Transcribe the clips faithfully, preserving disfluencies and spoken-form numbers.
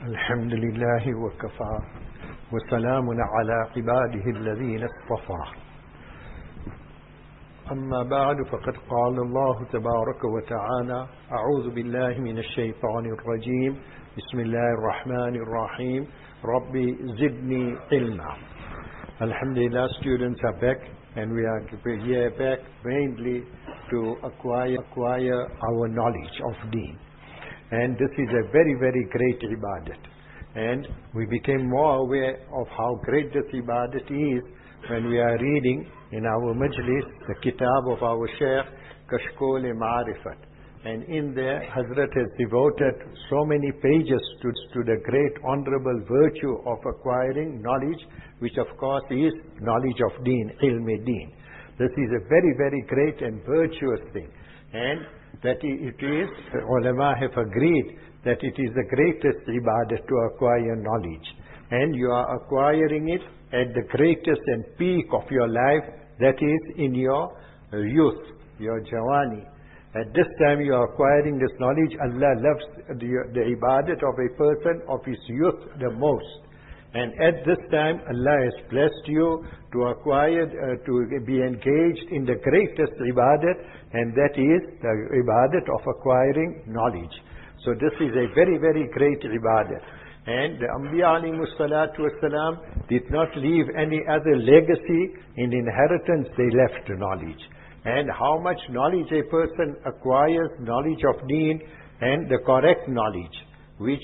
الحمد لله وكفى وسلام على عباده الذين اصطفى أما بعد فقد قال الله تبارك وتعالى أعوذ بالله من الشيطان الرجيم بسم الله الرحمن الرحيم ربي زدني علما. Alhamdulillah, students are back and we are here back mainly to acquire, acquire our knowledge of Deen. And this is a very, very great ibadat. And we became more aware of how great this ibadat is when we are reading in our majlis the kitab of our Shaykh Kashkol-e-Ma'rifat. And in there, Hazrat has devoted so many pages to, to the great honorable virtue of acquiring knowledge, which of course is knowledge of Deen, ilm-e-Deen. This is a very, very great and virtuous thing. And that it is, ulama have agreed that it is the greatest ibadah to acquire knowledge. And you are acquiring it at the greatest and peak of your life, that is in your youth, your jawani. At this time you are acquiring this knowledge. Allah loves the, the ibadat of a person of his youth the most. And at this time Allah has blessed you to acquire, uh, to be engaged in the greatest ibadat, and that is the ibadat of acquiring knowledge. So this is a very, very great ibadat. And the Anbiya alayhimus salatu wassalam did not leave any other legacy. In inheritance they left knowledge. And how much knowledge a person acquires, knowledge of Deen and the correct knowledge, which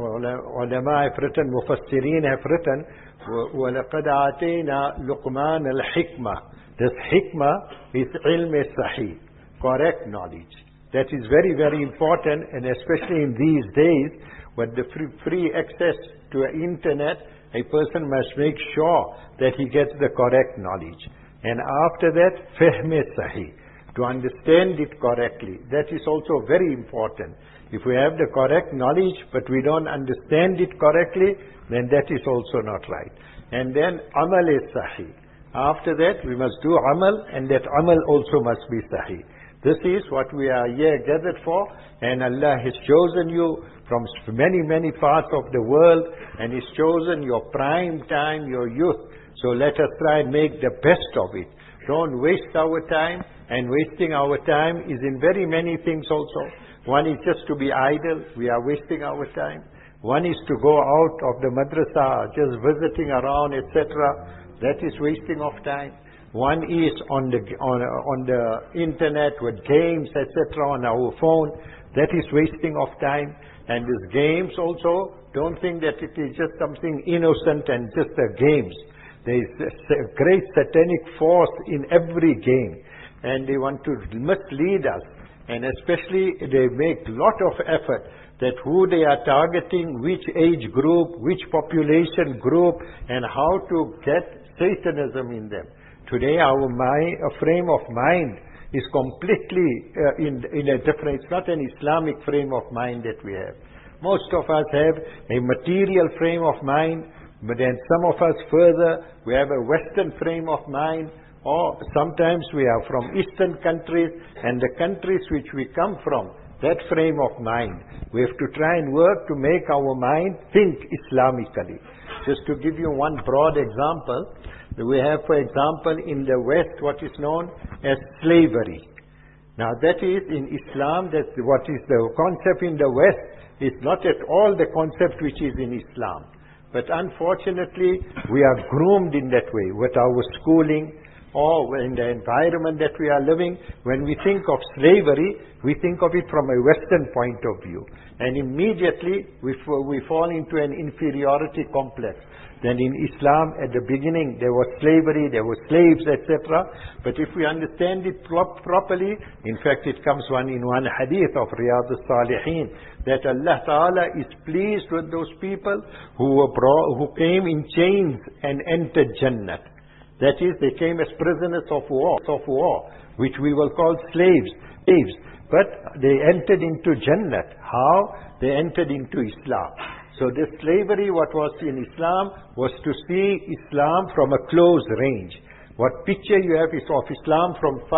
ulama have written, mufassirin have written, وَلَقَدْ آتَيْنَا لُقْمَانَ الْحِكْمَةِ. This hikmah is ilm sahih, correct knowledge. That is very, very important, and especially in these days with the free, free access to the internet, a person must make sure that he gets the correct knowledge. And after that, fahm sahih, to understand it correctly. That is also very important. If we have the correct knowledge but we don't understand it correctly, then that is also not right. And then amal is sahih. After that, we must do amal, and that amal also must be sahih. This is what we are here gathered for, and Allah has chosen you from many, many parts of the world, and He's chosen your prime time, your youth. So let us try and make the best of it. Don't waste our time, and wasting our time is in very many things also. One is just to be idle, we are wasting our time. One is to go out of the madrasa, just visiting around, et cetera. That is wasting of time. One is on the on, on the internet with games, et cetera, on our phone. That is wasting of time. And these games also, don't think that it is just something innocent and just a games. There is a great satanic force in every game, and they want to mislead us. And especially they make lot of effort that who they are targeting, which age group, which population group, and how to get Satanism in them. Today our mind, a frame of mind is completely uh, in, in a different, it's not an Islamic frame of mind that we have. Most of us have a material frame of mind, but then some of us further, we have a Western frame of mind, or sometimes we are from Eastern countries, and the countries which we come from, that frame of mind. We have to try and work to make our mind think Islamically. Just to give you one broad example, we have, for example, in the West what is known as slavery. Now that is in Islam, that what is the concept in the West is not at all the concept which is in Islam. But unfortunately, we are groomed in that way with our schooling or in the environment that we are living. When we think of slavery, we think of it from a Western point of view. And immediately we, we fall into an inferiority complex. Then in Islam, at the beginning, there was slavery, there were slaves, et cetera. But if we understand it pro- properly, in fact, it comes one in one hadith of Riyadh al-Salihin, that Allah Ta'ala is pleased with those people who were brought, who came in chains and entered Jannah. That is, they came as prisoners of war, of war, which we will call slaves, slaves. But they entered into Jannah. How? They entered into Islam. So this slavery, what was in Islam, was to see Islam from a close range. What picture you have is of Islam from far,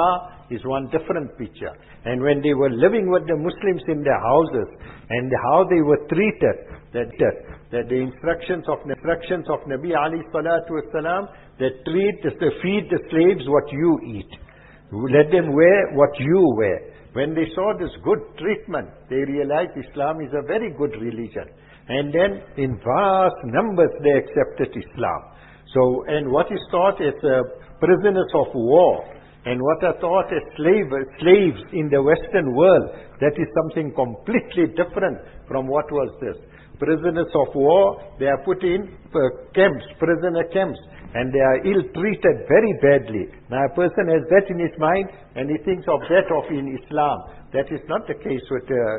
is one different picture. And when they were living with the Muslims in their houses, and how they were treated, that, that, that the instructions of instructions of Nabi alayhi salatu wasalam, that treat, they feed the slaves what you eat. Let them wear what you wear. When they saw this good treatment, they realized Islam is a very good religion. And then in vast numbers they accepted Islam. So, and what is taught as uh, prisoners of war, and what are taught as slave, slaves in the Western world, that is something completely different from what was this. Prisoners of war, they are put in uh, camps, prisoner camps, and they are ill-treated very badly. Now a person has that in his mind, and he thinks of that of in Islam. That is not the case with uh,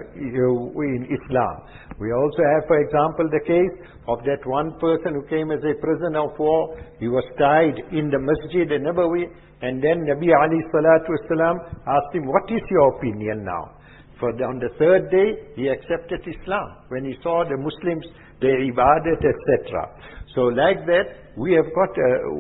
in Islam. We also have, for example, the case of that one person who came as a prisoner of war. He was tied in the Masjid al-Nabawi, and then Nabi alayhi salatu wasalam asked him, what is your opinion now? For the, on the third day, he accepted Islam when he saw the Muslims, their ibadat, et cetera. So like that, we have got,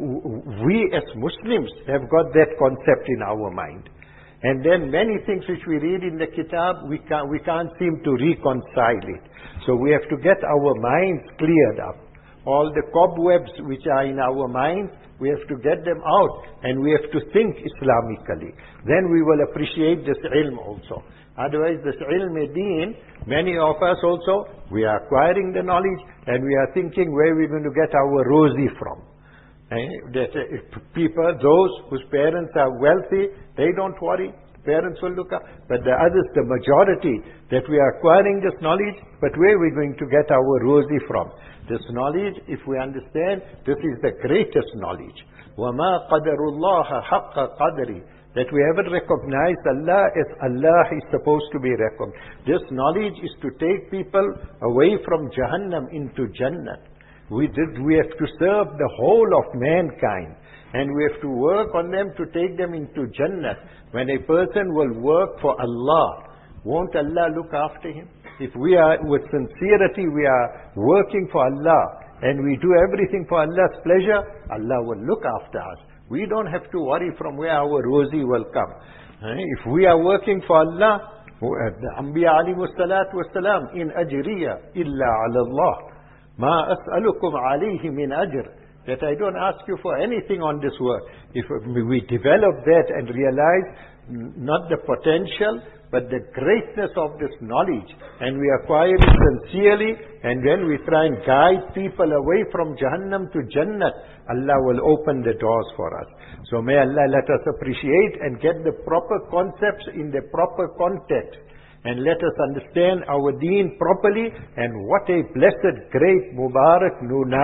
uh, we as Muslims have got that concept in our mind. And then many things which we read in the Kitab, we can't, we can't seem to reconcile it. So we have to get our minds cleared up. All the cobwebs which are in our minds, we have to get them out, and we have to think Islamically. Then we will appreciate this ilm also. Otherwise, this ilm deen, many of us also, we are acquiring the knowledge, and we are thinking where we're going to get our rosy from. Eh? That uh, people, those whose parents are wealthy, they don't worry. Parents will look up. But the others, the majority, that we are acquiring this knowledge, but where are we going to get our rosy from? This knowledge, if we understand, this is the greatest knowledge. وَمَا قَدَرُ اللَّهَ حَقَّ قَدْرِ. That we haven't recognized Allah as Allah is supposed to be recognized. This knowledge is to take people away from Jahannam into Jannah. We, did, we have to serve the whole of mankind, and we have to work on them to take them into Jannah. When a person will work for Allah, won't Allah look after him? If we are, with sincerity, we are working for Allah, and we do everything for Allah's pleasure, Allah will look after us. We don't have to worry from where our rosy will come. If we are working for Allah, the Anbiya alayhimu salatu wasalam, in ajriya illa ala Allah. Ma as'alukum alayhi min ajr. That I don't ask you for anything on this work. If we develop that and realize not the potential, but the greatness of this knowledge, and we acquire it sincerely, and then we try and guide people away from Jahannam to Jannah, Allah will open the doors for us. So may Allah let us appreciate and get the proper concepts in the proper context, and let us understand our deen properly, and what a blessed, great, Mubarak,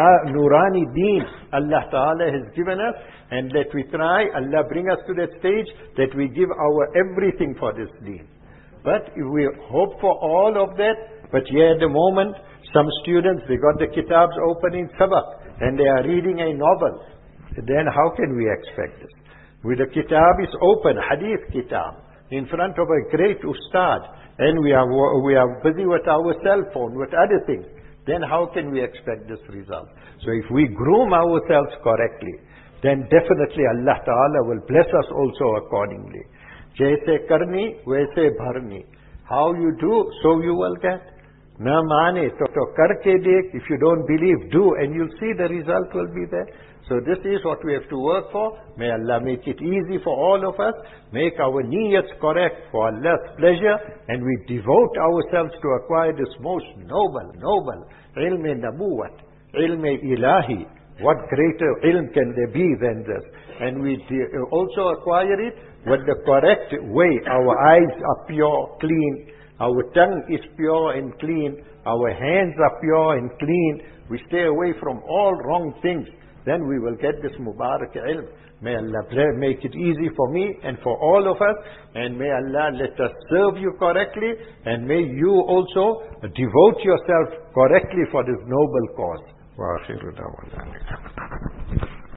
Nurani deen Allah Ta'ala has given us, and let we try, Allah bring us to that stage that we give our everything for this deen. But if we hope for all of that, but here at the moment, some students, they got the kitabs open in Sabak, and they are reading a novel, then how can we expect this? With the kitab is open, hadith kitab, in front of a great ustad, and we are, we are busy with our cell phone, with other things, then how can we expect this result? So if we groom ourselves correctly, then definitely Allah Ta'ala will bless us also accordingly. Jaise karni, waise bharni. How you do, so you will get. Na mane, to, to karke dekh, if you don't believe, do, and you'll see the result will be there. So this is what we have to work for. May Allah make it easy for all of us. Make our niyats correct for Allah's pleasure, and we devote ourselves to acquire this most noble, noble ilm-e nabuwat, ilm-e ilahi. What greater ilm can there be than this? And we also acquire it with the correct way. Our eyes are pure, clean. Our tongue is pure and clean. Our hands are pure and clean. We stay away from all wrong things. Then we will get this Mubarak ilm. May Allah make it easy for me and for all of us. And may Allah let us serve you correctly. And may you also devote yourself correctly for this noble cause. وآخر دعوانا